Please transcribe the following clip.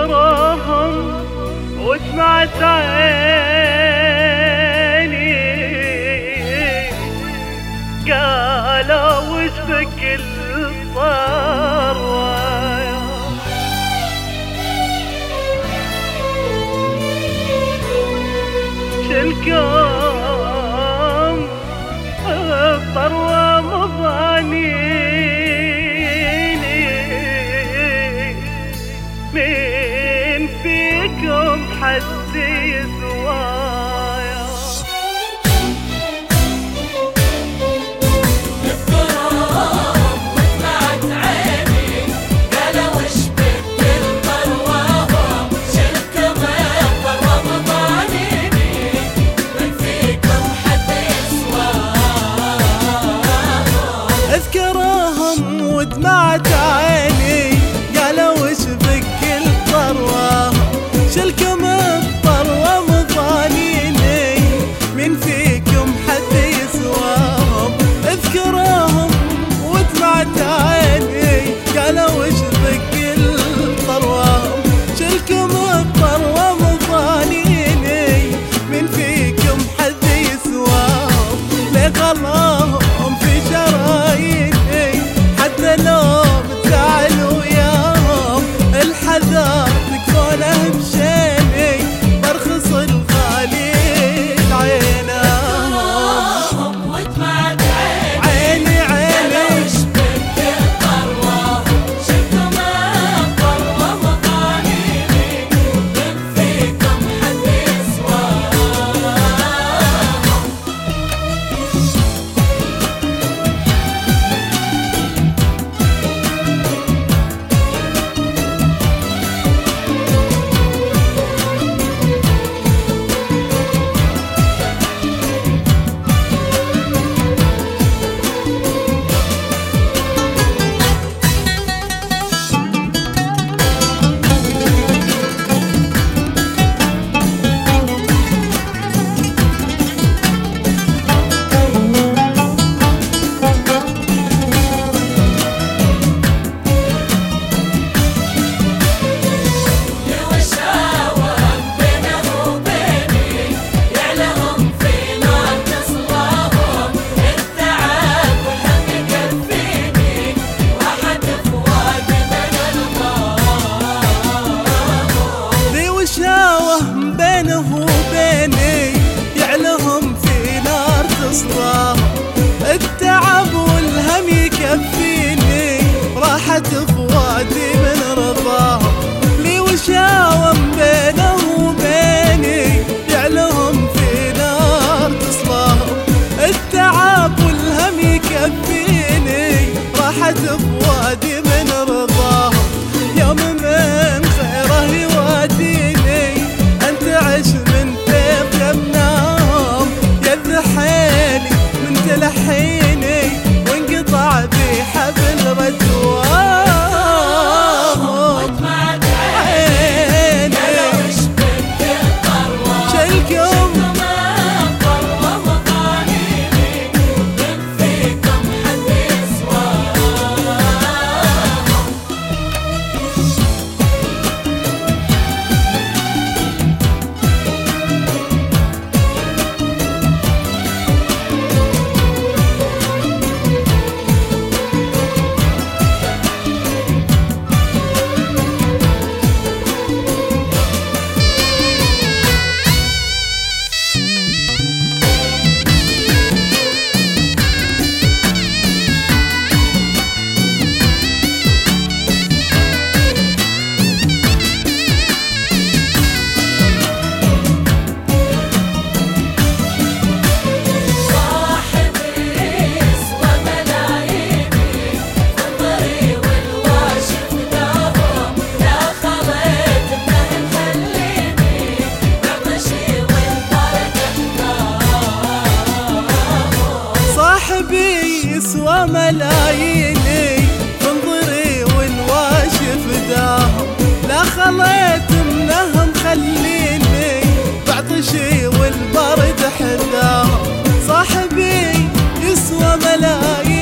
اذكرهم وسمعت عيني قالوا وش بك الثروة شلكم الثروة مضانيني مين فيكم حد يسوايا اذكرهم وسمعت عيني قالوا وش بك الثروة شلكم الثروة مضانيني من فيكم حد يسوايا اذكرهم ودمعت عيني قالوا وش بك الثروة شلكم الثروة مضانيني من فيكم حد يسواهم اذكرهم ودمعت عيني قالوا وش بك الثروة شلكم الثروة مضانيني من فيكم حد يسواهم ليه غلاهم في شراييني حتى لو بتزعل وياهم الحذر تكفونه بشيني برخص الغالي لعينهم ودمعت عيني عيني وش بك الثروة شلكم الثروة مضانيني من فيكم حد يسواهم بينه وبيني يعلهم في نار تصلاهم التعب والهم يكفيني راحة فؤادي من رضاهم لي وشاوم بينه وبيني يعلهم في نار تصلاهم التعب والهم يكفيني راحة فؤادي من رضاهم يوم من خيره يواديني عش من فيض يبناهم يذحيني من تلحيني وانقطع بي حبل رجواهم عيني شلكم الثروة مضانيني من فيكم حد يسواهم يسوى ملاييني منظري والواشف داهم لا خليت منهم خليني بعطشي والبرد حداهم صاحبي يسوى ملايين